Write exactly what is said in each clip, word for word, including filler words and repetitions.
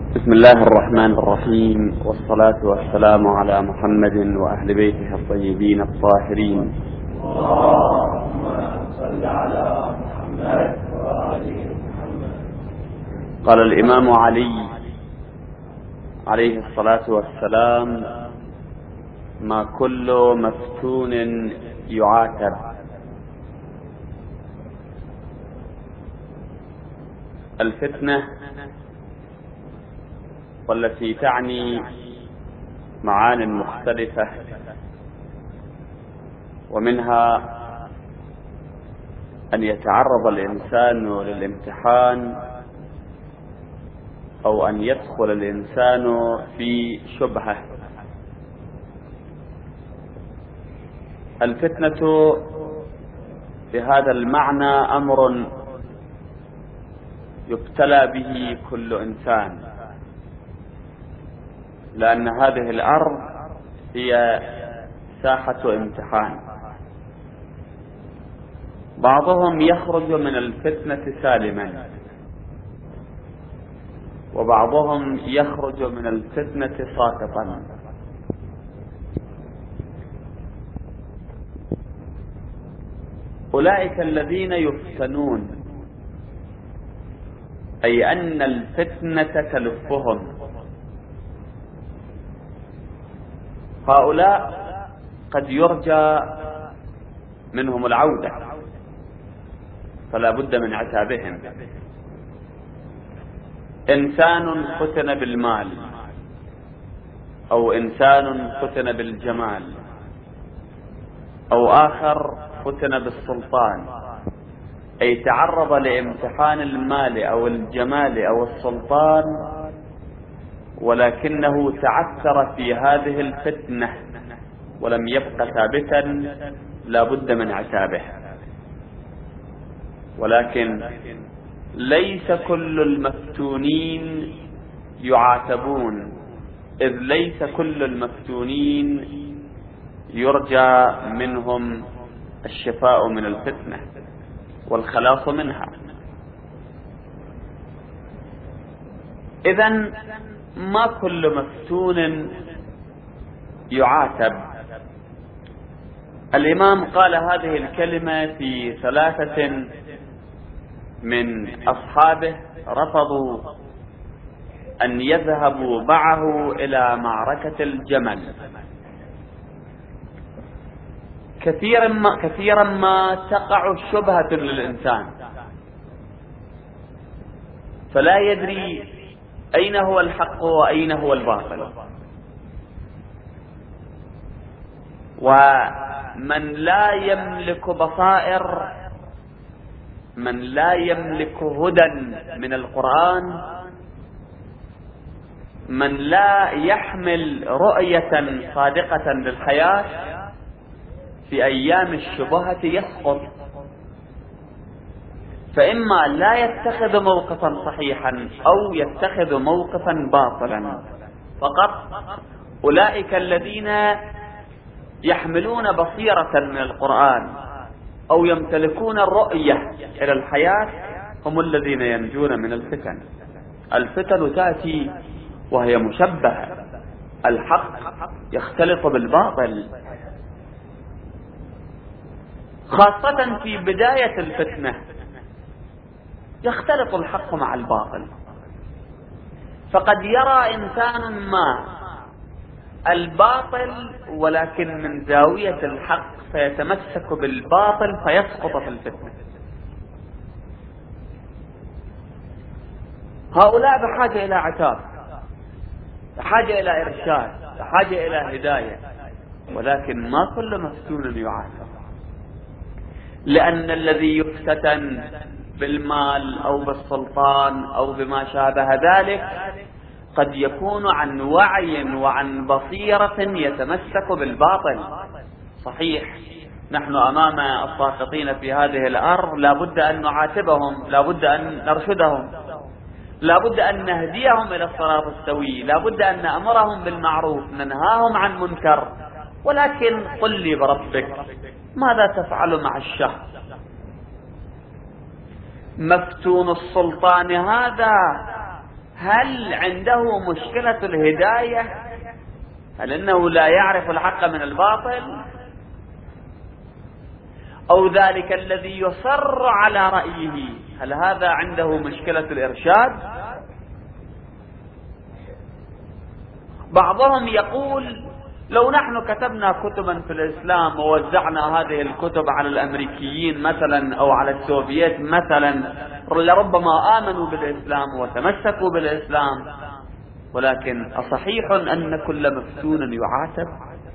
بسم الله الرحمن الرحيم، والصلاة والسلام على محمد وأهل بيته الطيبين الطاهرين. اللهم صل على محمد وآل محمد. قال الإمام علي عليه الصلاة والسلام: ما كل مفتون يعاتب. الفتنة والتي تعني معان مختلفة، ومنها أن يتعرض الإنسان للامتحان أو أن يدخل الإنسان في شبهة. الفتنة بهذا المعنى أمر يبتلى به كل إنسان، لأن هذه الأرض هي ساحة امتحان. بعضهم يخرج من الفتنة سالما، وبعضهم يخرج من الفتنة ساقطا. أولئك الذين يفتنون، أي أن الفتنة تلفهم، هؤلاء قد يرجى منهم العودة، فلا بد من عتابهم. إنسان فتن بالمال، أو إنسان فتن بالجمال، أو آخر فتن بالسلطان، أي تعرض لامتحان المال أو الجمال أو السلطان، ولكنه تعثر في هذه الفتنة ولم يبق ثابتا، لا بد من عتابه. ولكن ليس كل المفتونين يعاتبون، إذ ليس كل المفتونين يرجى منهم الشفاء من الفتنة والخلاص منها. إذن ما كل مفتون يعاتب. الإمام قال هذه الكلمة في ثلاثة من أصحابه رفضوا أن يذهبوا معه إلى معركة الجمل. كثيرا ما, كثيرا ما تقع شبهة للإنسان، فلا يدري أين هو الحق وأين هو الباطل. ومن لا يملك بصائر، من لا يملك هدى من القرآن، من لا يحمل رؤية صادقة للحياة، في أيام الشبهة يسقط، فإما لا يتخذ موقفا صحيحا أو يتخذ موقفا باطلا فقط. أولئك الذين يحملون بصيرة من القرآن أو يمتلكون الرؤية إلى الحياة هم الذين ينجون من الفتن. الفتن تأتي وهي مشبهة، الحق يختلط بالباطل، خاصة في بداية الفتنة يختلط الحق مع الباطل. فقد يرى إنسان ما الباطل ولكن من زاوية الحق، فيتمسك بالباطل فيسقط في الفتنة. هؤلاء بحاجة إلى عتاب، بحاجة إلى إرشاد، بحاجة إلى هداية، ولكن ما كل مفتون يعاتب، لأن الذي يفتتن بالمال أو بالسلطان أو بما شابه ذلك قد يكون عن وعي وعن بصيرة يتمسك بالباطل. صحيح نحن أمام الساقطين في هذه الأرض، لا بد أن نعاتبهم، لا بد أن نرشدهم، لا بد أن نهديهم إلى الصراط السوي، لا بد أن نأمرهم بالمعروف ننهاهم عن منكر. ولكن قل لي بربك، ماذا تفعل مع الشخص مفتون السلطان هذا؟ هل عنده مشكلة الهداية؟ هل أنه لا يعرف الحق من الباطل؟ أو ذلك الذي يصر على رأيه هل هذا عنده مشكلة الإرشاد؟ بعضهم يقول لو نحن كتبنا كتبا في الإسلام ووزعنا هذه الكتب على الأمريكيين مثلا أو على السوفييت مثلا لربما آمنوا بالإسلام وتمسكوا بالإسلام، ولكن أصحيح أن كل مفتون يعاتب؟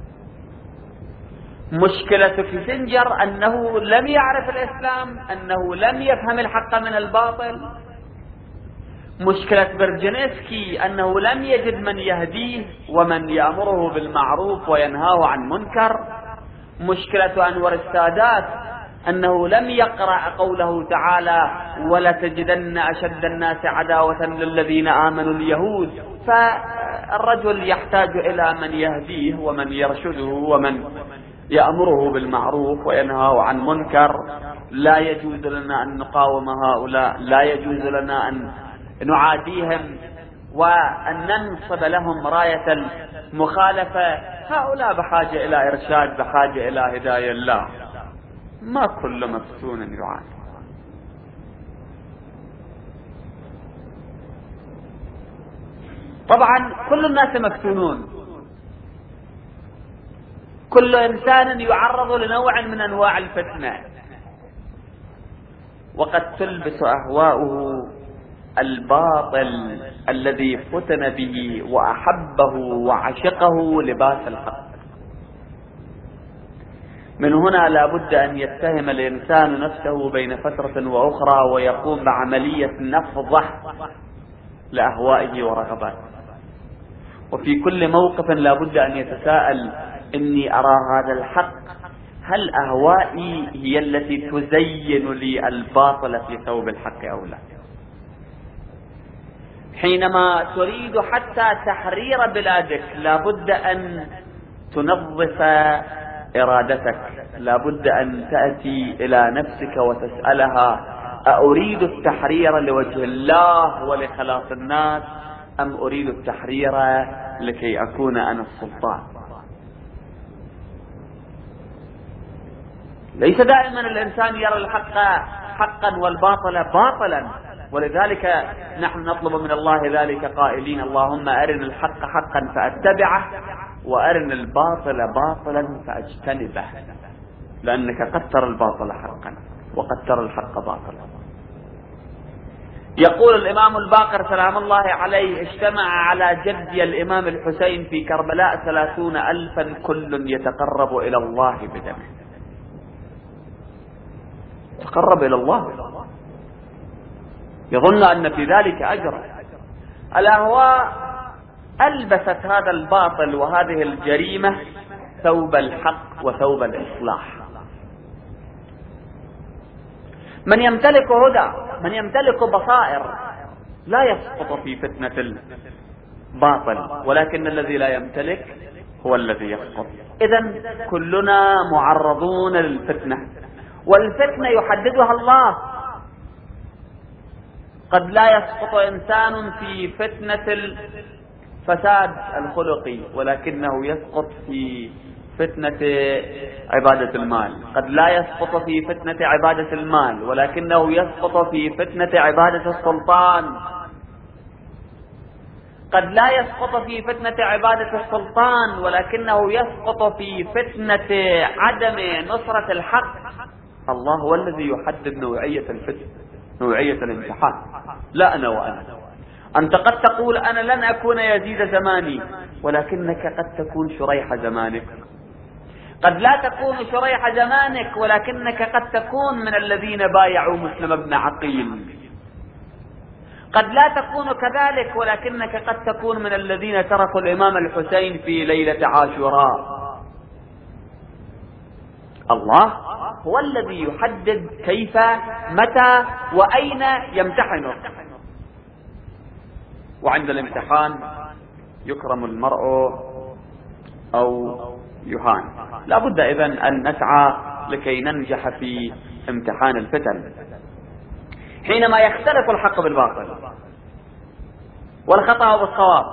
مشكلة كيسنجر أنه لم يعرف الإسلام، أنه لم يفهم الحق من الباطل. مشكلة برجنسكي أنه لم يجد من يهديه ومن يأمره بالمعروف وينهاه عن منكر. مشكلة أنور السادات أنه لم يقرأ قوله تعالى ولتجدن أشد الناس عداوة للذين آمنوا اليهود. فالرجل يحتاج إلى من يهديه ومن يرشده ومن يأمره بالمعروف وينهاه عن منكر. لا يجوز لنا أن نقاوم هؤلاء، لا يجوز لنا أن نعاديهم وأن ننصب لهم راية المخالفة. هؤلاء بحاجة إلى إرشاد، بحاجة إلى هداية الله. ما كل مفتون يعاني. طبعا كل الناس مفتونون، كل إنسان يعرض لنوع من أنواع الفتنة، وقد تلبس أهواؤه الباطل الذي فتن به وأحبه وعشقه لباس الحق. من هنا لا بد أن يتهم الإنسان نفسه بين فترة وأخرى ويقوم بعملية نفضح لأهوائه ورغباته. وفي كل موقف لا بد أن يتساءل: إني أرى هذا الحق، هل أهوائي هي التي تزين لي الباطل في ثوب الحق أو لا؟ حينما تريد حتى تحرير بلادك لا بد أن تنظف إرادتك، لا بد أن تأتي إلى نفسك وتسألها: أريد التحرير لوجه الله ولخلاص الناس، أم أريد التحرير لكي أكون أنا السلطان؟ ليس دائما الإنسان يرى الحق حقا والباطل باطلا، ولذلك نحن نطلب من الله ذلك قائلين: اللهم أرنا الحق حقا فأتبعه وأرنا الباطل باطلا فأجتنبه، لأنك قد ترى الباطل حقا وقد ترى الحق باطلا. يقول الإمام الباقر سلام الله عليه: اجتمع على جدي الإمام الحسين في كربلاء ثلاثون ألفا كل يتقرب إلى الله بدمه. تقرب إلى الله، يظن أن في ذلك أجرا. الأهواء ألبست هذا الباطل وهذه الجريمة ثوب الحق وثوب الإصلاح. من يمتلك هدى، من يمتلك بصائر، لا يسقط في فتنة الباطل، ولكن الذي لا يمتلك هو الذي يسقط. إذن كلنا معرضون للفتنة، والفتنة يحددها الله. قد لا يسقط إنسان في فتنة الفساد الخلقي، ولكنه يسقط في فتنة عبادة المال. قد لا يسقط في فتنة عبادة المال، ولكنه يسقط في فتنة عبادة السلطان. قد لا يسقط في فتنة عبادة السلطان، ولكنه يسقط في فتنة عدم نصرة الحق. الله هو الذي يحدد نوعية الفتنة، نوعية الامتحان، لا أنا وأنا. أنت قد تقول: أنا لن أكون يزيد زماني، ولكنك قد تكون شريح زمانك. قد لا تكون شريح زمانك، ولكنك قد تكون من الذين بايعوا مسلم بن عقيل. قد لا تكون كذلك، ولكنك قد تكون من الذين تركوا الإمام الحسين في ليلة عاشوراء. الله هو الذي يحدد كيف، متى، وأين يمتحنه. وعند الامتحان يكرم المرء أو يهان. لا بد إذن أن نسعى لكي ننجح في امتحان الفتن. حينما يختلف الحق بالباطل، والخطأ بالصواب.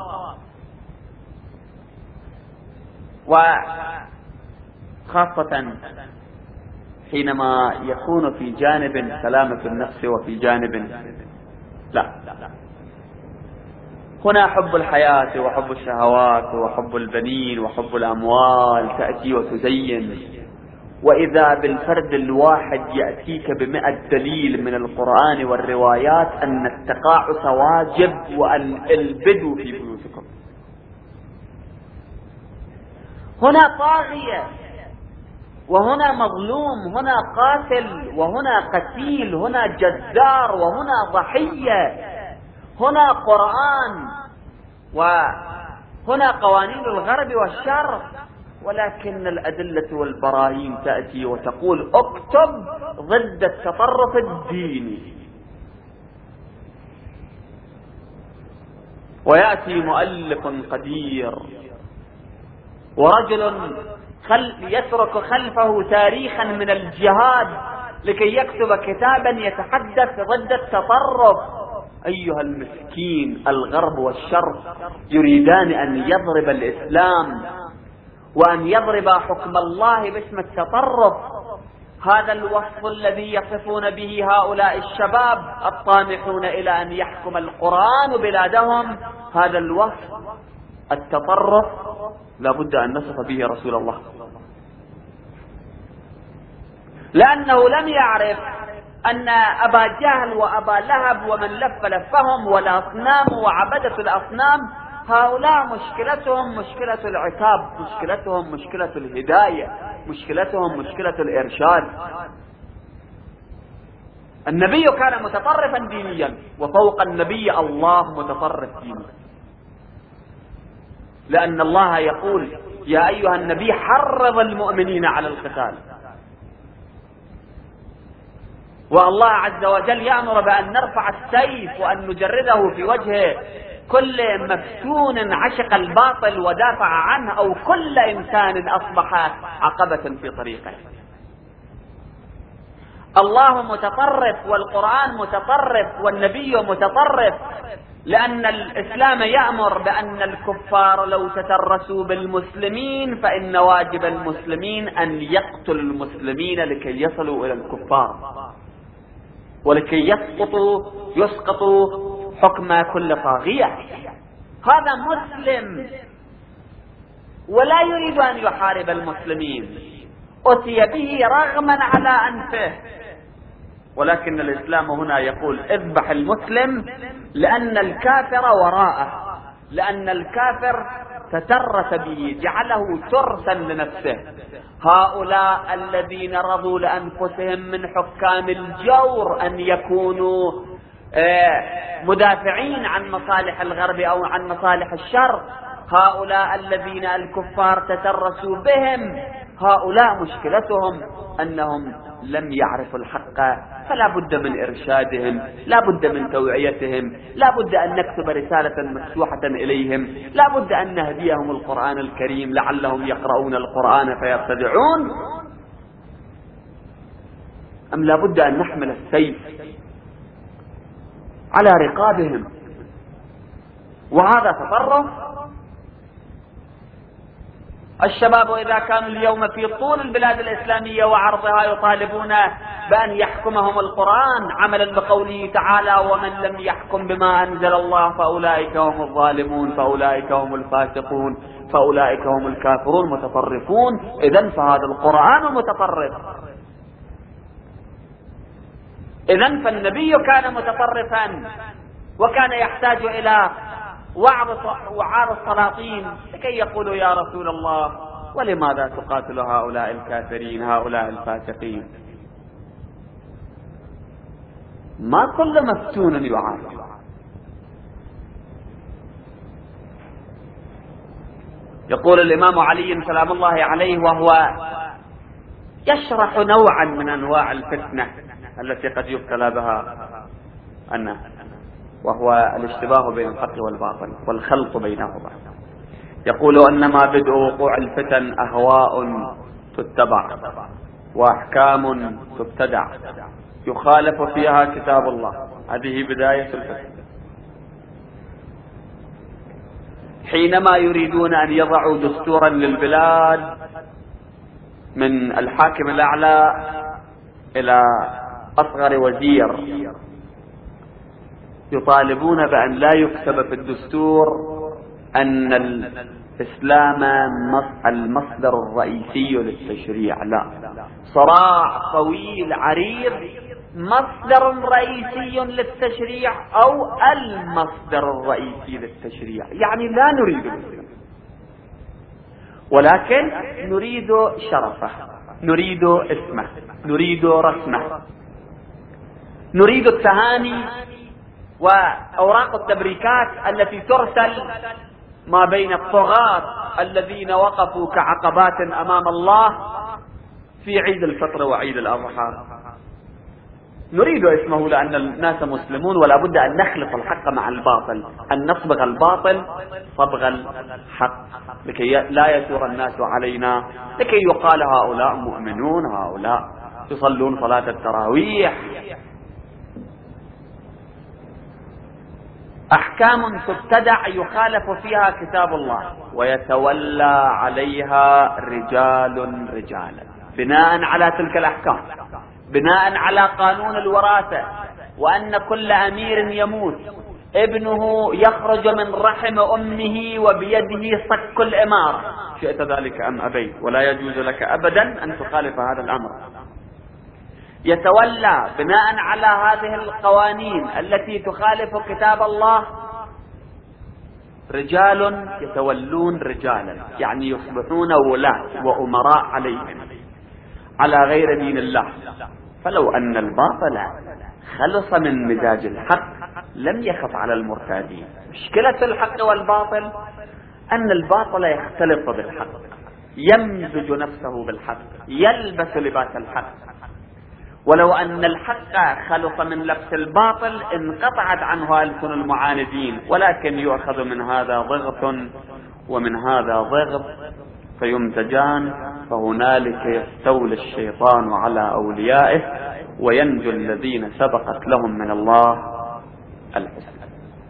وخاصة حينما يكون في جانب سلامة النفس وفي جانب لا. هنا حب الحياة وحب الشهوات وحب البنين وحب الأموال تأتي وتزين، وإذا بالفرد الواحد يأتيك بمئة دليل من القرآن والروايات أن التقاعس واجب وأن البدوا في بيوتكم. هنا طاغية وهنا مظلوم، هنا قاتل وهنا قتيل، هنا جزار وهنا ضحية، هنا قرآن وهنا قوانين الغرب والشرق، ولكن الأدلة والبراهين تأتي وتقول اكتب ضد التطرف الديني. ويأتي مؤلف قدير ورجل خل يترك خلفه تاريخا من الجهاد لكي يكتب كتابا يتحدث ضد التطرف. أيها المسكين، الغرب والشرق يريدان أن يضرب الإسلام وأن يضرب حكم الله باسم التطرف. هذا الوصف الذي يصفون به هؤلاء الشباب الطامحون إلى أن يحكم القرآن بلادهم، هذا الوصف التطرف لا بد أن نصف به رسول الله، لأنه لم يعرف أن أبا جهل وأبا لهب ومن لف لفهم والأصنام وعبدة الأصنام هؤلاء مشكلتهم مشكلة العتاب، مشكلتهم مشكلة الهداية، مشكلتهم مشكلة الإرشاد. النبي كان متطرفا دينيا، وفوق النبي الله متطرف دينيا، لأن الله يقول يا أيها النبي حرض المؤمنين على القتال، والله عز وجل يأمر بأن نرفع السيف وأن نجرده في وجه كل مفتون عشق الباطل ودافع عنه، أو كل إنسان أصبح عقبة في طريقه. الله متطرف والقرآن متطرف والنبي متطرف، لأن الإسلام يأمر بأن الكفار لو تترسوا بالمسلمين فإن واجب المسلمين أن يقتلوا المسلمين لكي يصلوا إلى الكفار ولكي يسقطوا يسقطوا حكم كل طاغية. هذا مسلم ولا يريد أن يحارب المسلمين، أتي به رغما على أنفه، ولكن الإسلام هنا يقول اذبح المسلم لأن الكافر وراءه، لأن الكافر تترس به جعله ترسا لنفسه. هؤلاء الذين رضوا لأنفسهم من حكام الجور أن يكونوا مدافعين عن مصالح الغرب أو عن مصالح الشرق، هؤلاء الذين الكفار تترسوا بهم، هؤلاء مشكلتهم أنهم لم يعرفوا الحق، فلا بد من إرشادهم، لا بد من توعيتهم، لا بد أن نكتب رسالة مفتوحة إليهم، لا بد أن نهديهم القرآن الكريم لعلهم يقرؤون القرآن فيرتدعون، أم لا بد أن نحمل السيف على رقابهم؟ وهذا تطرف. الشباب إذا كانوا اليوم في طول البلاد الإسلامية وعرضها يطالبون بأن يحكمهم القرآن عملا بقوله تعالى ومن لم يحكم بما أنزل الله فأولئك هم الظالمون فأولئك هم الفاسقون فأولئك هم الكافرون متطرفون. إذن فهذا القرآن متطرف. إذن فالنبي كان متطرفا وكان يحتاج إلى وعظ السلاطين لكي يقولوا يا رسول الله ولماذا تقاتل هؤلاء الكافرين هؤلاء الفاسقين؟ ما كل مفتون يعارض. يقول الإمام علي سلام الله عليه وهو يشرح نوعا من أنواع الفتنة التي قد يبتلى بها الناس، وهو الاشتباه بين الحق والباطل والخلط بينهما. يقول أنما بدء وقوع الفتن أهواء تتبع وأحكام تبتدع يخالف فيها كتاب الله. هذه بداية الفتن. حينما يريدون أن يضعوا دستورا للبلاد من الحاكم الأعلى إلى أصغر وزير، يطالبون بأن لا يكتب في الدستور أن الإسلام المصدر الرئيسي للتشريع. لا، صراع طويل عريض، مصدر رئيسي للتشريع أو المصدر الرئيسي للتشريع. يعني لا نريد الإسلام، ولكن نريد شرفه، نريد اسمه، نريد رسمه، نريد التهاني وأوراق التبريكات التي ترسل ما بين الطغاة الذين وقفوا كعقبات أمام الله في عيد الفطر وعيد الأضحى. نريد اسمه لأن الناس مسلمون، ولا بد أن نخلط الحق مع الباطل، أن نصبغ الباطل صبغ الحق لكي لا يثور الناس علينا، لكي يقال هؤلاء مؤمنون، هؤلاء يصلون صلاة التراويح. أحكام تبتدع يخالف فيها كتاب الله ويتولى عليها رجال رجالا بناء على تلك الأحكام، بناء على قانون الوراثة، وأن كل أمير يموت ابنه يخرج من رحم أمه وبيده صك الإمارة، شئت ذلك أم أبيت، ولا يجوز لك أبدا أن تخالف هذا الأمر. يتولى بناء على هذه القوانين التي تخالف كتاب الله رجال يتولون رجالا، يعني يصبحون ولاة وأمراء عليهم على غير دين الله. فلو أن الباطل خلص من مزاج الحق لم يخف على المرتادين. مشكلة الحق والباطل أن الباطل يختلط بالحق، يمزج نفسه بالحق، يلبس لباس الحق. ولو أن الحق خلص من لبس الباطل انقطعت عنه ألسن المعاندين، ولكن يؤخذ من هذا ضغط ومن هذا ضغط فيمتجان، فهنالك يستولي الشيطان على أوليائه وينجو الذين سبقت لهم من الله الحسنى.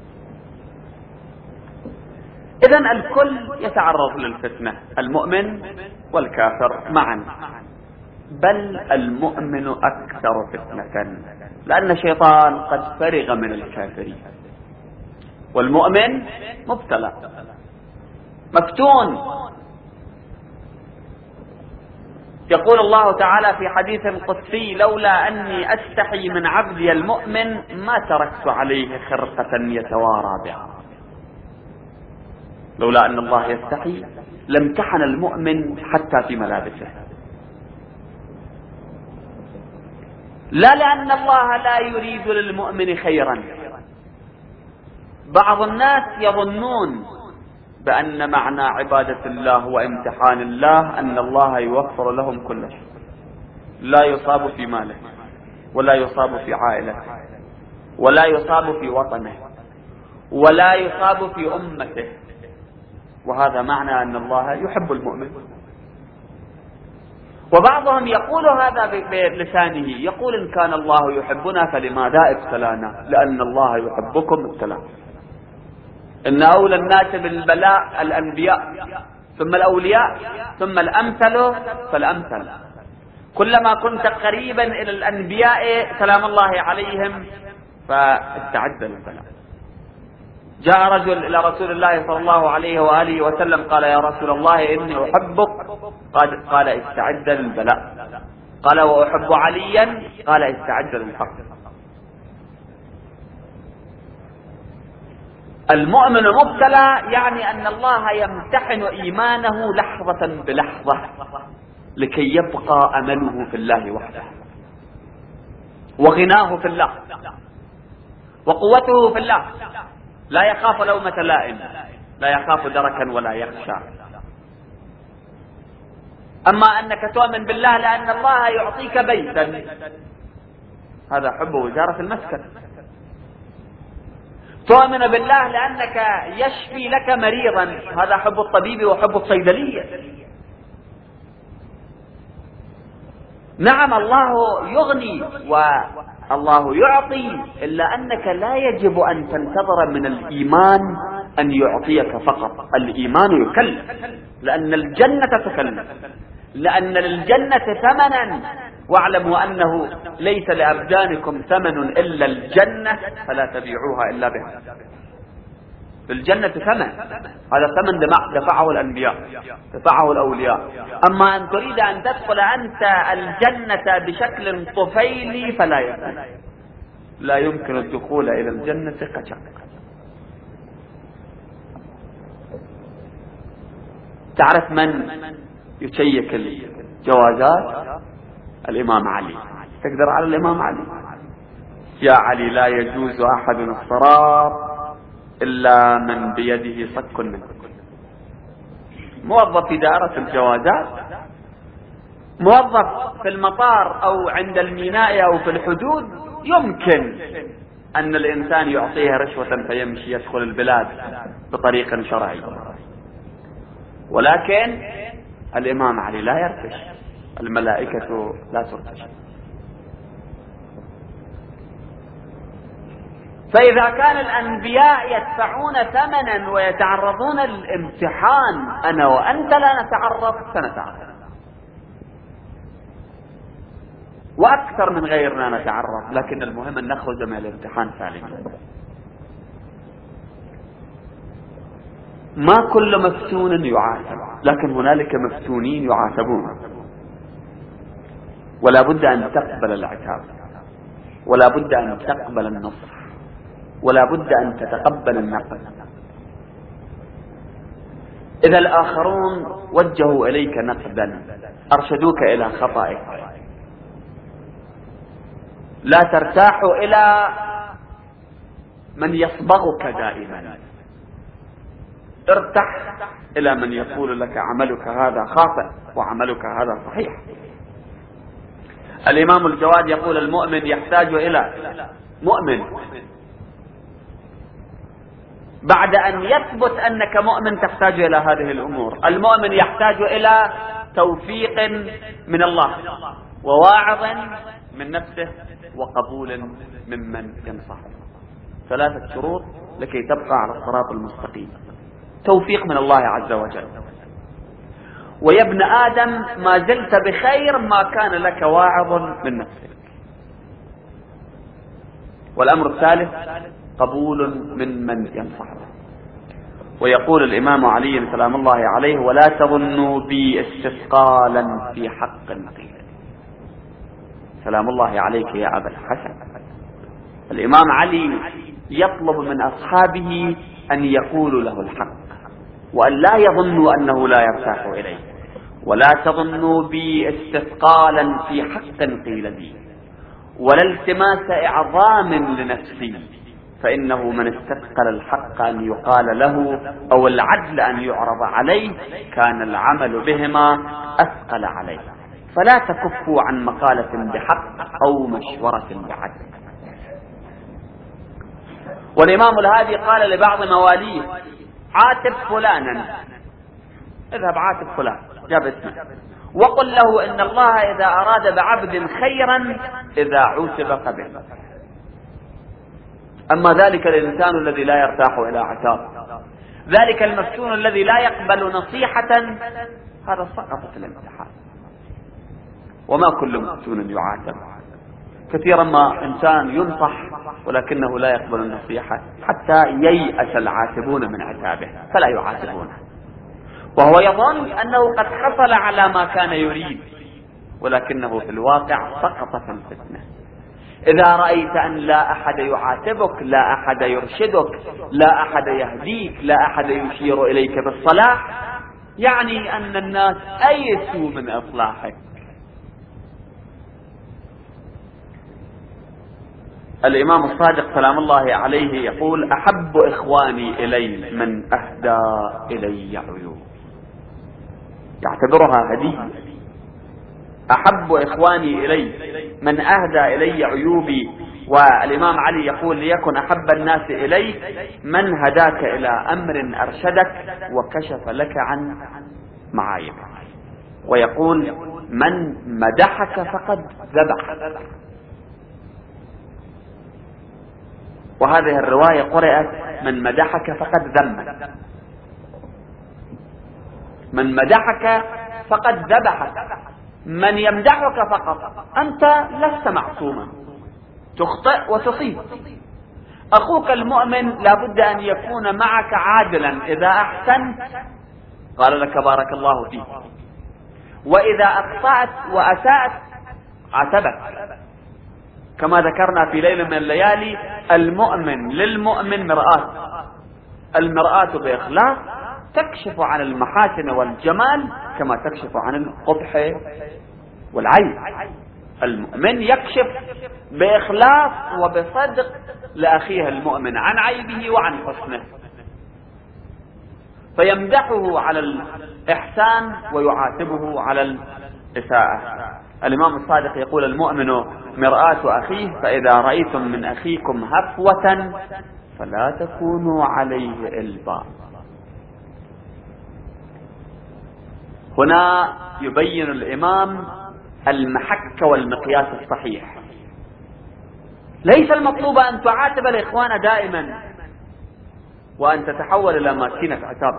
إذن الكل يتعرض للفتنة، المؤمن والكافر معا، بل المؤمن أكثر فتنة، لأن الشيطان قد فرغ من الكافرين، والمؤمن مبتلى مفتون. يقول الله تعالى في حديث قدسي: لولا أني أستحي من عبدي المؤمن ما تركت عليه خرقة يتوارى بها. لولا أن الله يستحي لامتحن المؤمن حتى في ملابسه، لا لأن الله لا يريد للمؤمن خيرا. بعض الناس يظنون بأن معنى عبادة الله وامتحان الله أن الله يوفر لهم كل شيء، لا يصاب في ماله، ولا يصاب في عائلته، ولا يصاب في وطنه، ولا يصاب في أمته، وهذا معنى أن الله يحب المؤمن. وبعضهم يقول هذا بلسانه، يقول: إن كان الله يحبنا فلماذا ابتلانا؟ لأن الله يحبكم ابتلانا. إن أولى الناس بالبلاء الأنبياء، ثم الأولياء، ثم الأمثل فالأمثل. كلما كنت قريبا إلى الأنبياء سلام الله عليهم فاستعد للبلاء. جاء رجل إلى رسول الله صلى الله عليه وآله وسلم قال: يا رسول الله إني أحبك. قال: استعد للبلاء. قال: وأحب عليا. قال: استعد للحق. المؤمن مبتلى يعني أن الله يمتحن إيمانه لحظة بلحظة لكي يبقى أمله في الله وحده، وغناه في الله، وقوته في الله، لا يخاف لومة لائم، لا يخاف دركا ولا يخشى. أما أنك تؤمن بالله لأن الله يعطيك بيتا، هذا حب وزارة المسكن. تؤمن بالله لأنك يشفي لك مريضا، هذا حب الطبيب وحب الصيدلية. نعم الله يغني والله يعطي، إلا أنك لا يجب أن تنتظر من الإيمان أن يعطيك فقط. الإيمان يكلف، لأن الجنة تكلف، لأن للجنة ثمنا، واعلموا أنه ليس لأبدانكم ثمن إلا الجنة فلا تبيعوها إلا بها. الجنة ثمن، هذا ثمن دفعه الأنبياء، دفعه الأولياء. أما أن تريد أن تدخل أنت الجنة بشكل طفيلي فلا يمكن، لا يمكن الدخول إلى الجنة قشع. تعرف من يشيك الجوازات؟ الإمام علي. تقدر على الإمام علي؟ يا علي لا يجوز أحد الصراط إلا من بيده صك منه. موظف في دائرة الجوازات، موظف في المطار أو عند الميناء أو في الحدود، يمكن أن الإنسان يعطيه رشوة فيمشي يدخل البلاد بطريق شرعي، ولكن الإمام علي لا يرتش، الملائكة لا ترتش. فإذا كان الأنبياء يدفعون ثمنا ويتعرضون للامتحان، أنا وأنت لا نتعرض، سنتعرض، وأكثر من غيرنا نتعرض، لكن المهم أن نخرج من الامتحان سالما. ما كل مفتون يعاتب، لكن هنالك مفتونين يعاتبون، ولا بد أن تقبل العتاب، ولا بد أن تقبل النصر، ولا بد أن تتقبل النقد. إذا الآخرون وجهوا إليك نقدا، أرشدوك إلى خطأك، لا ترتاح إلى من يصبغك دائما، ارتح إلى من يقول لك عملك هذا خاطئ وعملك هذا صحيح. الإمام الجواد يقول المؤمن يحتاج إلى مؤمن بعد أن يثبت أنك مؤمن تحتاج إلى هذه الأمور. المؤمن يحتاج إلى توفيق من الله، وواعظ من نفسه، وقبول ممن ينصحه. ثلاثة شروط لكي تبقى على الصراط المستقيم. توفيق من الله عز وجل، ويا ابن آدم ما زلت بخير ما كان لك واعظ من نفسك. والأمر الثالث قبول من من ينصحه. ويقول الإمام علي سلام الله عليه: ولا تظنوا بي استثقالا في حق قيل. سلام الله عليك يا أبا الحسن. الإمام علي يطلب من أصحابه أن يقولوا له الحق، وأن لا يظنوا أنه لا يرتاح إليه. ولا تظنوا بي استثقالا في حق قيل بي، ولا التماس إعظام لنفسي، فإنه من استثقل الحق أن يقال له أو العدل أن يعرض عليه كان العمل بهما أثقل عليه. فلا تكفوا عن مقالة بحق أو مشورة بعدل. والإمام الهادي قال لبعض مواليه: عاتب فلانا، اذهب عاتب فلان، جاب اسمه، وقل له إن الله إذا أراد بعبد خيرا إذا عوتب قبل. أما ذلك الإنسان الذي لا يرتاح إلى عتاب، ذلك المفتون الذي لا يقبل نصيحة، هذا سقط في الامتحان. وما كل مفتون يعاتب. كثيرا ما إنسان ينصح ولكنه لا يقبل النصيحة، حتى ييأس العاتبون من عتابه فلا يعاتبونه، وهو يظن أنه قد حصل على ما كان يريد، ولكنه في الواقع سقط في الفتنة. إذا رأيت أن لا أحد يعاتبك، لا أحد يرشدك، لا أحد يهديك، لا أحد يشير إليك بالصلاح، يعني أن الناس أيسوا من إصلاحك. الإمام الصادق سلام الله عليه يقول: أحب إخواني إلي من أهدى إلي عيوب. يعتبرها هدية. أحب إخواني إلي من أهدى إلي عيوبي. والإمام علي يقول: ليكن أحب الناس إلي من هداك إلى أمر أرشدك وكشف لك عن معايبك. ويقول: من مدحك فقد ذبح. وهذه الرواية قرأت من مدحك فقد ذمك، من مدحك فقد ذبحك. من يمدحك فقط، أنت لست معصوما، تخطئ وتصيب. أخوك المؤمن لابد أن يكون معك عادلا، إذا أحسنت قال لك بارك الله فيك، وإذا أخطأت وأسأت عاتبك. كما ذكرنا في ليلة من الليالي، المؤمن للمؤمن مرآة، المرآة بإخلاص تكشف عن المحاسن والجمال كما تكشف عن القبح والعيب. المؤمن يكشف بإخلاص وبصدق لأخيه المؤمن عن عيبه وعن حسنه، فيمدحه على الإحسان ويعاتبه على الإساءة. الإمام الصادق يقول: المؤمن مرآة أخيه، فإذا رأيتم من أخيكم هفوة فلا تكونوا عليه إلبا. هنا يبين الإمام المحك والمقياس الصحيح. ليس المطلوب أن تعاتب الإخوان دائما وأن تتحول إلى ماكينة عتاب،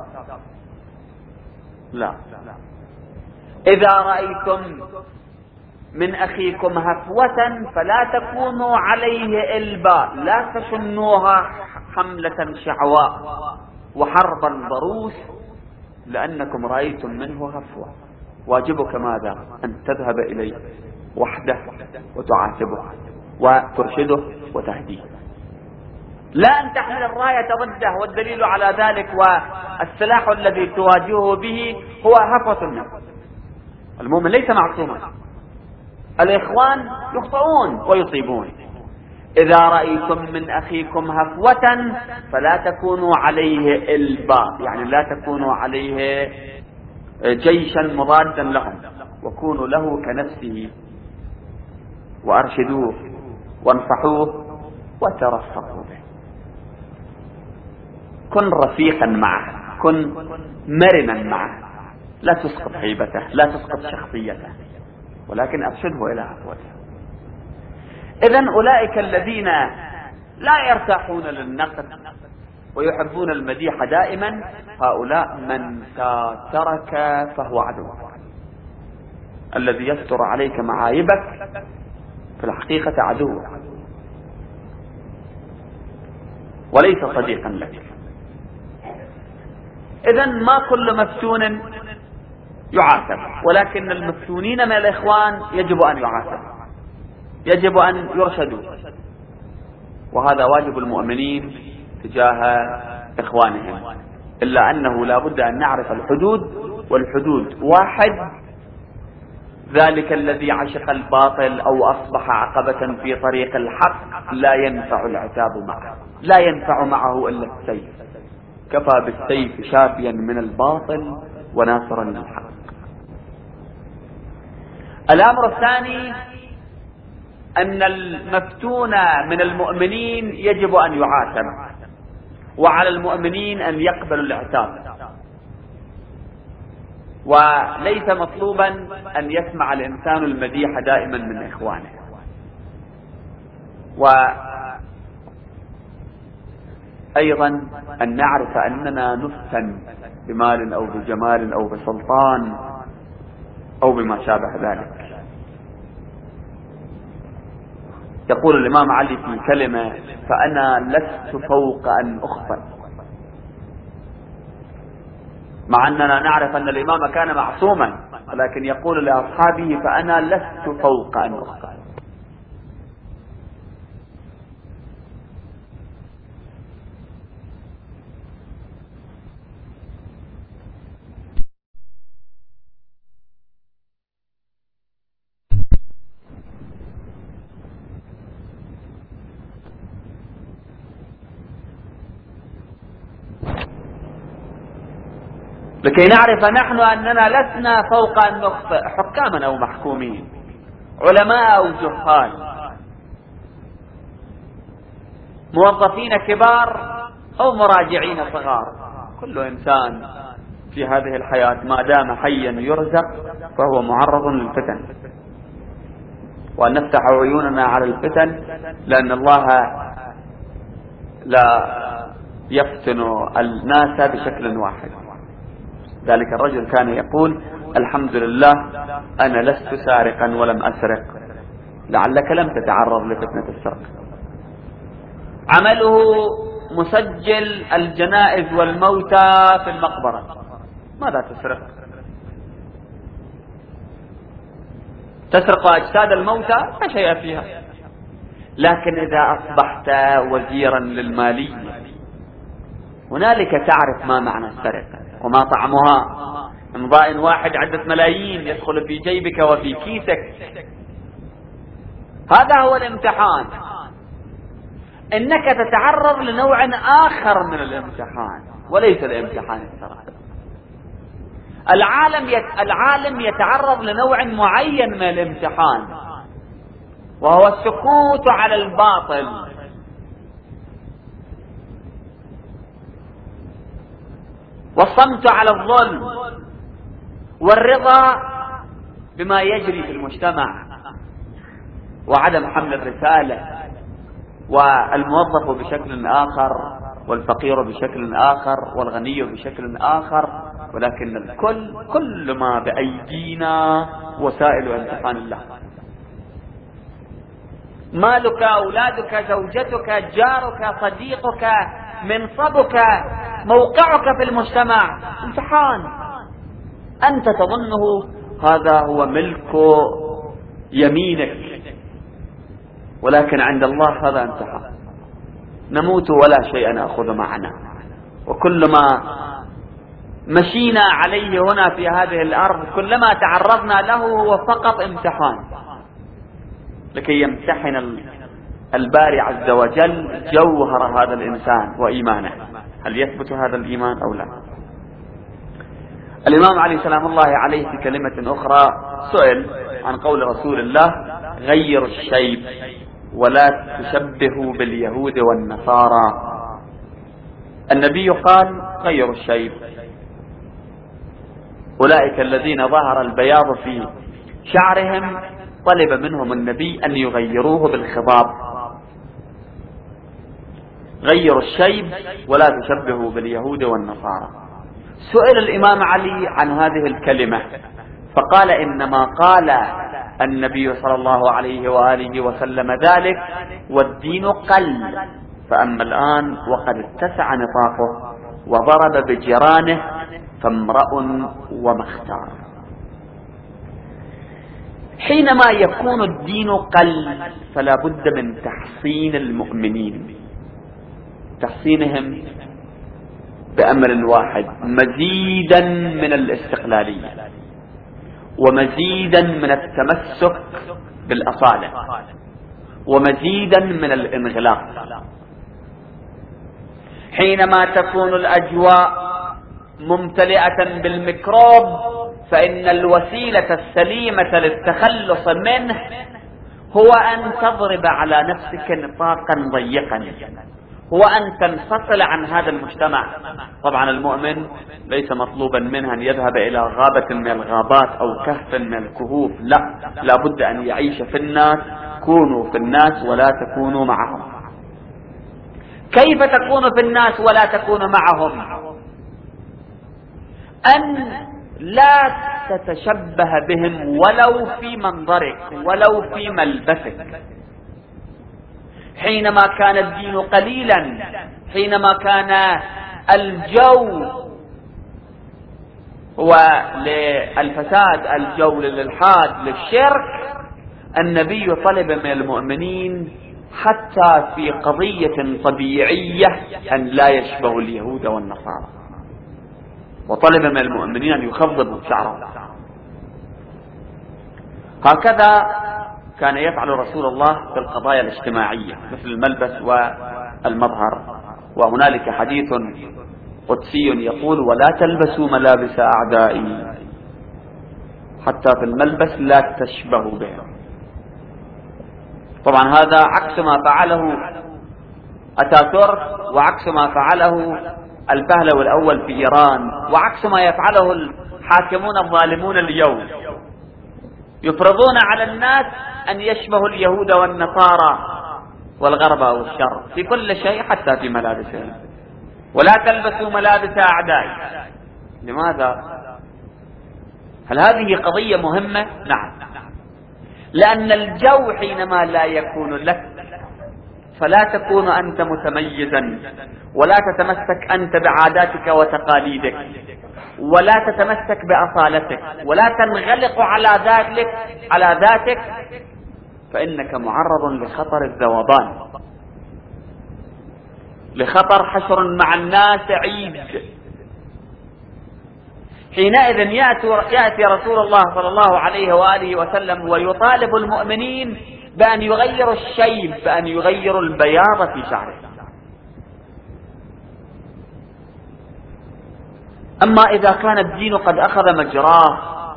لا. إذا رأيتم من أخيكم هفوة فلا تكونوا عليه إلبا، لا تشنوها حملة شعواء وحربا ضروس لأنكم رأيتم منه هفوة. واجبك ماذا؟ أن تذهب إليه وحده وتعاتبه وترشده وتهديه، لا أن تحمل الراية ضده. والدليل على ذلك والسلاح الذي تواجهه به هو هفوة النفس. المؤمن ليس معصوما، الإخوان يخطئون ويصيبون. إذا رأيتم من أخيكم هفوة فلا تكونوا عليه إلبا، يعني لا تكونوا عليه جيشا مضادا لهم، وكونوا له كنفسه وأرشدوه وانصحوه وترفقوا به. كن رفيقا معه، كن مرنا معه، لا تسقط هيبته، لا تسقط شخصيته، ولكن أرشده إلى عفوته. إذن أولئك الذين لا يرتاحون للنقد ويحبون المديح دائما، هؤلاء من ساترك فهو عدو. الذي يستر عليك معايبك في الحقيقة عدو وليس صديقا لك. إذن ما كل مفتون يعاتب، ولكن المفتونين من الإخوان يجب أن يعاتب، يجب أن يرشدوا، وهذا واجب المؤمنين تجاه إخوانهم. إلا أنه لا بد أن نعرف الحدود، والحدود واحد: ذلك الذي عشق الباطل أو أصبح عقبة في طريق الحق لا ينفع العتاب معه، لا ينفع معه إلا السيف، كفى بالسيف شافيا من الباطل وناصرا للحق. الأمر الثاني أن المفتون من المؤمنين يجب أن يعاتب، وعلى المؤمنين أن يقبلوا العتاب، وليس مطلوبا أن يسمع الإنسان المديح دائما من إخوانه. وأيضا أن نعرف أننا نفتن بمال أو بجمال أو بسلطان أو بما شابه ذلك. يقول الإمام علي في كلمة: فأنا لست فوق أن أخطئ، مع أننا نعرف أن الإمام كان معصوما، ولكن يقول لأصحابه: فأنا لست فوق أن أخطئ. لكي نعرف نحن أننا لسنا فوق أن نخطئ، حكاما أو محكومين، علماء أو جهال، موظفين كبار أو مراجعين صغار، كل إنسان في هذه الحياة ما دام حيا يرزق فهو معرض للفتن. وأن نفتح عيوننا على الفتن، لأن الله لا يفتن الناس بشكل واحد. ذلك الرجل كان يقول: الحمد لله أنا لست سارقا ولم أسرق، لعلك لم تتعرض لفتنة السرقة. عمله مسجل الجنائز والموتى في المقبرة، ماذا تسرق؟ تسرق أجساد الموتى لا شيء فيها. لكن إذا أصبحت وزيرا للمالية هنالك تعرف ما معنى السرقة وما طعمها. امضاء واحد عدة ملايين يدخل في جيبك وفي كيسك، هذا هو الامتحان. إنك تتعرض لنوع آخر من الامتحان وليس الامتحان السرقة. العالم يت... العالم يتعرض لنوع معين من الامتحان، وهو السكوت على الباطل، والصمت على الظلم، والرضا بما يجري في المجتمع، وعدم حمل الرسالة، والموظف بشكل آخر، والفقير بشكل آخر، والغني بشكل آخر، ولكن الكل كل ما بأيدينا وسائل امتحان الله. مالك، أولادك، زوجتك، جارك، صديقك، منصبك، موقعك في المجتمع امتحان. أنت تظنه هذا هو ملك يمينك، ولكن عند الله هذا امتحان. نموت ولا شيء نأخذ معنا، وكل ما مشينا عليه هنا في هذه الأرض كلما تعرضنا له هو فقط امتحان، لكي يمتحن الباري عز وجل جوهر هذا الإنسان وإيمانه، هل يثبت هذا الإيمان أو لا. الإمام علي سلام الله عليه في كلمة أخرى سئل عن قول رسول الله: غير الشيب ولا تشبهوا باليهود والنصارى. النبي قال: غير الشيب، أولئك الذين ظهر البياض في شعرهم طلب منهم النبي أن يغيروه بالخضاب. غير الشيب ولا تشبهوا باليهود والنصارى. سئل الإمام علي عن هذه الكلمة فقال: إنما قال النبي صلى الله عليه وآله وسلم ذلك والدين قل، فأما الآن وقد اتسع نطاقه وضرب بجيرانه فامرأ وما اختار. حينما يكون الدين قل فلا بد من تحصين المؤمنين، تحصينهم بأمر واحد: مزيدا من الاستقلالية، ومزيدا من التمسك بالأصالة، ومزيدا من الانغلاق. حينما تكون الأجواء ممتلئة بالميكروب فإن الوسيلة السليمة للتخلص منه هو أن تضرب على نفسك نطاقا ضيقا، هو أن تنفصل عن هذا المجتمع. طبعا المؤمن ليس مطلوبا منه أن يذهب إلى غابة من الغابات أو كهف من الكهوف، لا، لابد أن يعيش في الناس. كونوا في الناس ولا تكونوا معهم. كيف تكون في الناس ولا تكون معهم؟ أن لا تتشبه بهم ولو في منظرك ولو في ملبسك. حينما كان الدين قليلا، حينما كان الجو هو للفساد، الجو للإلحاد، للشرك، النبي طلب من المؤمنين حتى في قضية طبيعية أن لا يشبهوا اليهود والنصارى، وطلب من المؤمنين أن يخضبوا شعرهم. هكذا كان يفعل رسول الله في القضايا الاجتماعية مثل الملبس والمظهر. وهنالك حديث قدسي يقول: ولا تلبسوا ملابس أعدائي، حتى في الملبس لا تشبهوا بهم. طبعا هذا عكس ما فعله أتاتورك، وعكس ما فعله البهلوي الأول في إيران، وعكس ما يفعله الحاكمون الظالمون اليوم. يفرضون على الناس أن يشبهوا اليهود والنصارى، والغرب أو الشرق، في كل شيء حتى في ملابسهم. ولا تلبسوا ملابس أعدائي. لماذا؟ هل هذه قضية مهمة؟ نعم، لأن الجو حينما لا يكون لك فلا تكون أنت متميزا، ولا تتمسك أنت بعاداتك وتقاليدك، ولا تتمسك بأصالتك، ولا تنغلق على ذاتك على ذاتك فإنك معرض لخطر الذوبان، لخطر حشر مع الناس عيد. حينئذ يأتي رسول الله صلى الله عليه وآله وسلم ويطالب المؤمنين بأن يغيروا الشيب، بأن يغيروا البياض في شعره. أما إذا كان الدين قد أخذ مجراه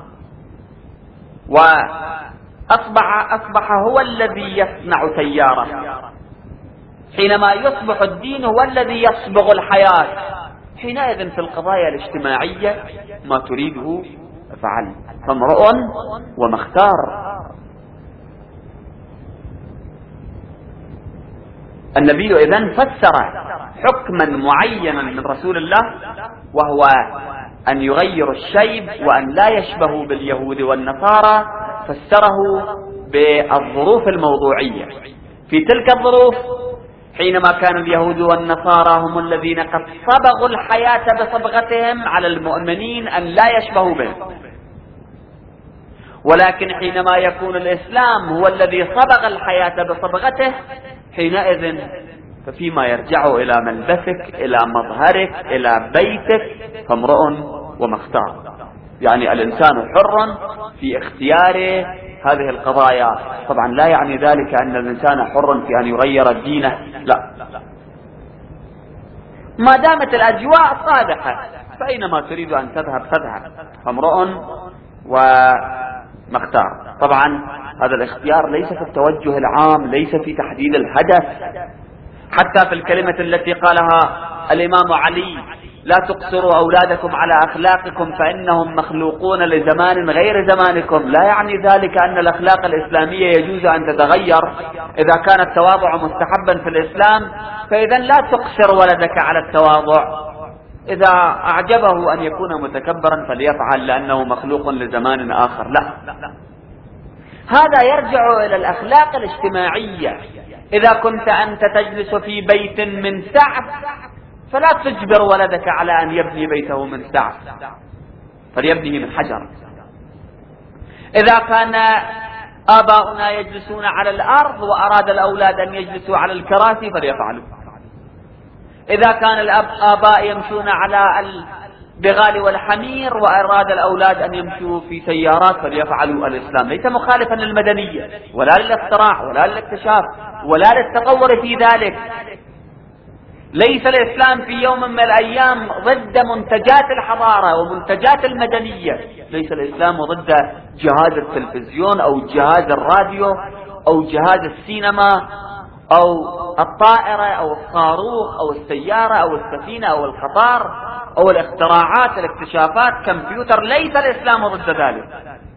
وأصبح أصبح هو الذي يصنع سيارة، حينما يصبح الدين هو الذي يصبغ الحياة، حينئذ في القضايا الاجتماعية ما تريده فعل، فامرؤ وما اختار. النبي إذن فسر حكما معينا من رسول الله، وهو أن يغير الشيب وأن لا يشبه باليهود والنصارى، فسره بالظروف الموضوعية. في تلك الظروف حينما كان اليهود والنصارى هم الذين قد صبغوا الحياة بصبغتهم على المؤمنين أن لا يشبهوا به، ولكن حينما يكون الإسلام هو الذي صبغ الحياة بصبغته، حينئذ ففيما يرجع إلى ملبسك، إلى مظهرك، إلى بيتك، فامرؤ وما اختار. يعني الإنسان حر في اختياره هذه القضايا. طبعا لا يعني ذلك أن الإنسان حر في أن يغير دينه، لا، ما دامت الأجواء صالحة فأينما تريد أن تذهب تذهب، فامرؤ وما اختار. طبعا هذا الاختيار ليس في التوجه العام، ليس في تحديد الهدف، حتى في الكلمة التي قالها الإمام علي: لا تقصروا أولادكم على أخلاقكم فإنهم مخلوقون لزمان غير زمانكم، لا يعني ذلك أن الأخلاق الإسلامية يجوز أن تتغير. إذا كان التواضع مستحبا في الإسلام فإذا لا تقصر ولدك على التواضع، إذا أعجبه أن يكون متكبرا فليفعل لأنه مخلوق لزمان آخر، لا. هذا يرجع إلى الأخلاق الاجتماعية. إذا كنت أنت تجلس في بيت من سعف فلا تجبر ولدك على أن يبني بيته من سعف، فليبنيه من حجر. إذا كان آباؤنا يجلسون على الأرض وأراد الأولاد أن يجلسوا على الكراسي فليفعلوا. إذا كان الآباء يمشون على البغال والحمير وأراد الأولاد أن يمشوا في سيارات فليفعلوا. الإسلام ليس مخالفا للمدنية ولا للاختراع ولا للاكتشاف ولا للتطور في ذلك. ليس الإسلام في يوم من الأيام ضد منتجات الحضارة ومنتجات المدنية. ليس الإسلام ضد جهاز التلفزيون أو جهاز الراديو أو جهاز السينما أو الطائرة أو الصاروخ أو السيارة أو السفينة أو القطار أو الاختراعات الاكتشافات كمبيوتر. ليس الإسلام ضد ذلك.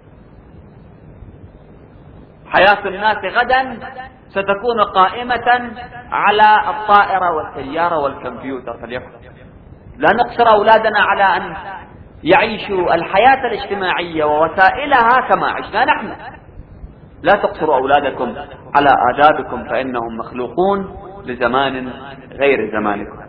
حياة الناس غدا ستكون قائمة على الطائرة والسيارة والكمبيوتر، فليكن لا نقصر أولادنا على أن يعيشوا الحياة الاجتماعية ووسائلها كما عشنا نحن. لا تقصروا أولادكم على آدابكم فإنهم مخلوقون لزمان غير زمانكم.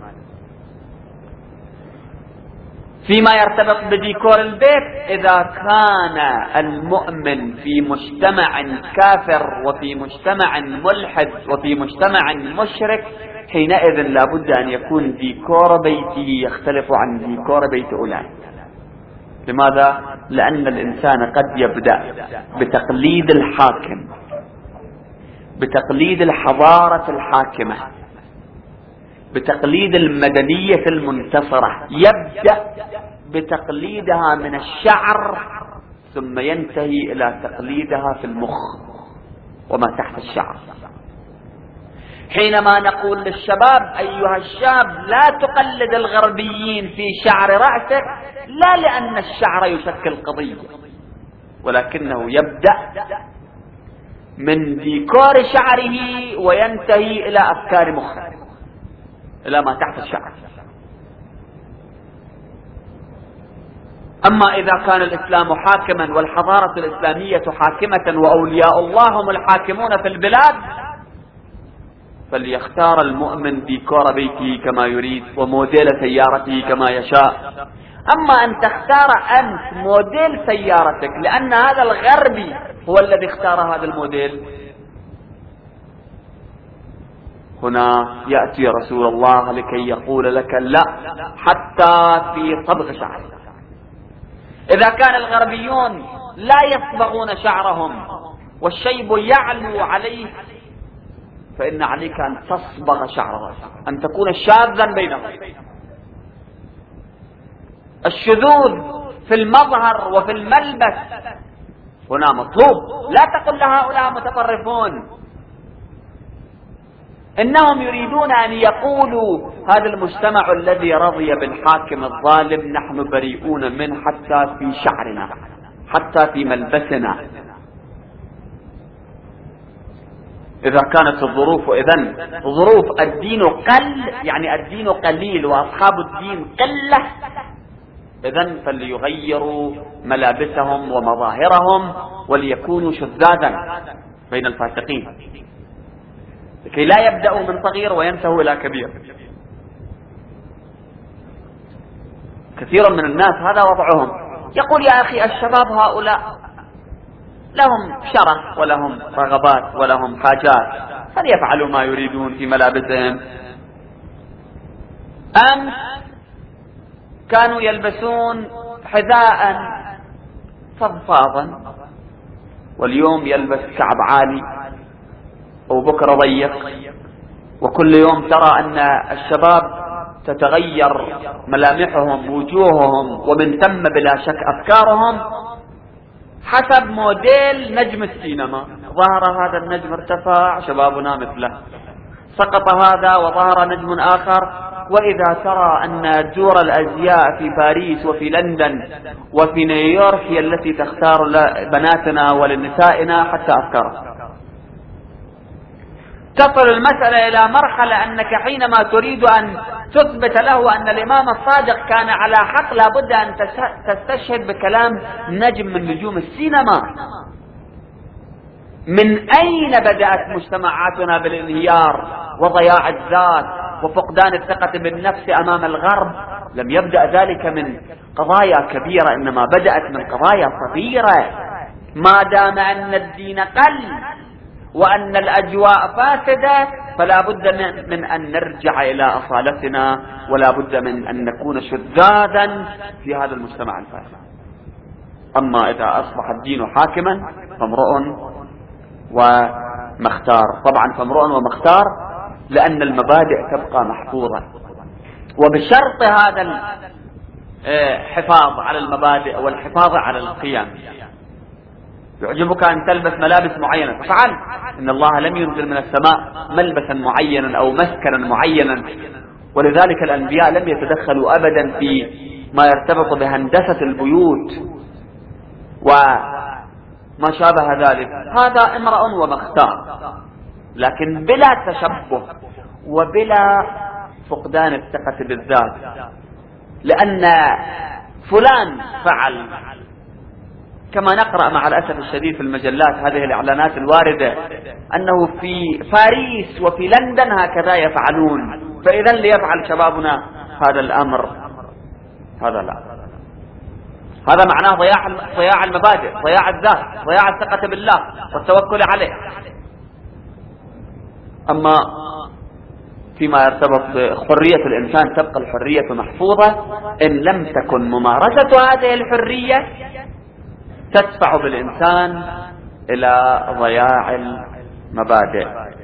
فيما يرتبط بديكور البيت، إذا كان المؤمن في مجتمع كافر وفي مجتمع ملحد وفي مجتمع مشرك، حينئذ لابد أن يكون ديكور بيته يختلف عن ديكور بيت أولئك. لماذا؟ لأن الإنسان قد يبدأ بتقليد الحاكم، بتقليد الحضارة الحاكمة، بتقليد المدنية المنتصرة، يبدأ بتقليدها من الشعر ثم ينتهي إلى تقليدها في المخ وما تحت الشعر. حينما نقول للشباب: أيها الشاب لا تقلد الغربيين في شعر رأسك، لا لأن الشعر يشكل قضية، ولكنه يبدأ من ديكور شعره وينتهي إلى أفكار مخه، إلى ما تحت الشعر. أما إذا كان الإسلام حاكما والحضارة الإسلامية حاكمة وأولياء الله هم الحاكمون في البلاد، فليختار المؤمن ديكور بيته كما يريد وموديل سيارته كما يشاء. أما أن تختار أنت موديل سيارتك لأن هذا الغربي هو الذي اختار هذا الموديل، هنا يأتي رسول الله لكي يقول لك لا، حتى في صبغ شعرك. إذا كان الغربيون لا يصبغون شعرهم والشيب يعلو عليه، فإن عليك أن تصبغ شعر رأسك، أن تكون شاذا بينهم. الشذوذ في المظهر وفي الملبس هنا مطلوب. لا تقل لهؤلاء متطرفون، إنهم يريدون أن يقولوا هذا المجتمع الذي رضي بالحاكم الظالم نحن بريئون منه حتى في شعرنا، حتى في ملبسنا. إذا كانت الظروف إذن ظروف الدين قل، يعني الدين قليل وأصحاب الدين قلة، إذن فليغيروا ملابسهم ومظاهرهم وليكونوا شذاذا بين الفاسقين، لكي لا يبدأوا من صغير وينتهوا إلى كبير. كثير من الناس هذا وضعهم، يقول يا أخي الشباب هؤلاء لهم شرف ولهم رغبات ولهم حاجات، فليفعلوا ما يريدون في ملابسهم. أمس كانوا يلبسون حذاء فضفاضا، واليوم يلبس كعب عالي وبكرة ضيق. وكل يوم ترى أن الشباب تتغير ملامحهم وجوههم ومن ثم بلا شك أفكارهم حسب موديل نجم السينما. ظهر هذا النجم ارتفع شبابنا مثله، سقط هذا وظهر نجم آخر. وإذا ترى أن دور الأزياء في باريس وفي لندن وفي نيويورك هي التي تختار لبناتنا ولنسائنا حتى أفكارها. تصل المسألة إلى مرحلة أنك حينما تريد أن تثبت له أن الإمام الصادق كان على حق لابد أن تستشهد بكلام نجم من نجوم السينما. من أين بدأت مجتمعاتنا بالانهيار وضياع الذات وفقدان الثقة بالنفس أمام الغرب؟ لم يبدأ ذلك من قضايا كبيرة، إنما بدأت من قضايا صغيرة. ما دام أن الدين قل وأن الأجواء فاسدة فلا بد من أن نرجع إلى أصالتنا، ولا بد من أن نكون شذاذا في هذا المجتمع الفاسد. أما إذا أصبح الدين حاكما فامرؤ ومختار. طبعا فامرؤ ومختار لأن المبادئ تبقى محفوظة، وبشرط هذا الحفاظ على المبادئ والحفاظ على القيم. يعجبك أن تلبس ملابس معينة فعل، إن الله لم ينزل من السماء ملبسا معينا أو مسكنا معينا، ولذلك الأنبياء لم يتدخلوا أبدا في ما يرتبط بهندسة البيوت وما شابه ذلك. هذا امرأ ومختار، لكن بلا تشبه وبلا فقدان الثقة بالذات، لأن فلان فعل. كما نقرأ مع الأسف الشديد في المجلات هذه الإعلانات الواردة أنه في باريس وفي لندن هكذا يفعلون، فإذا ليفعل شبابنا هذا الأمر. هذا لا، هذا معناه ضياع ضياع المبادئ، ضياع الذات، ضياع الثقة بالله والتوكل عليه. أما فيما يرتبط بحرية الإنسان تبقى الحرية محفوظة، إن لم تكن ممارسة هذه الحرية تدفع بالإنسان إلى ضياع المبادئ.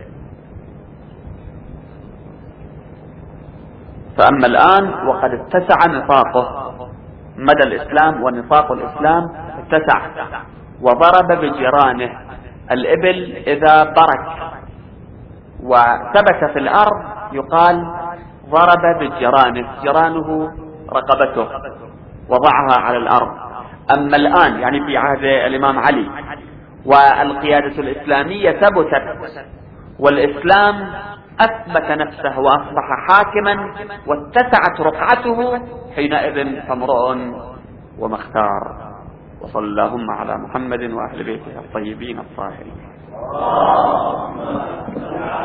فأما الآن وقد اتسع نطاقه، مدى الإسلام ونطاق الإسلام اتسع وضرب بجيرانه. الإبل إذا برك وثبت في الأرض يقال ضرب بجيرانه، جيرانه رقبته وضعها على الأرض. أما الآن يعني في عهد الإمام علي والقيادة الإسلامية ثبتت، والإسلام أثبت نفسه وأصبح حاكما واتسعت رقعته، حينئذ فامرؤ ومختار. وصلى اللهم على محمد وأهل بيته الطيبين الطاهرين.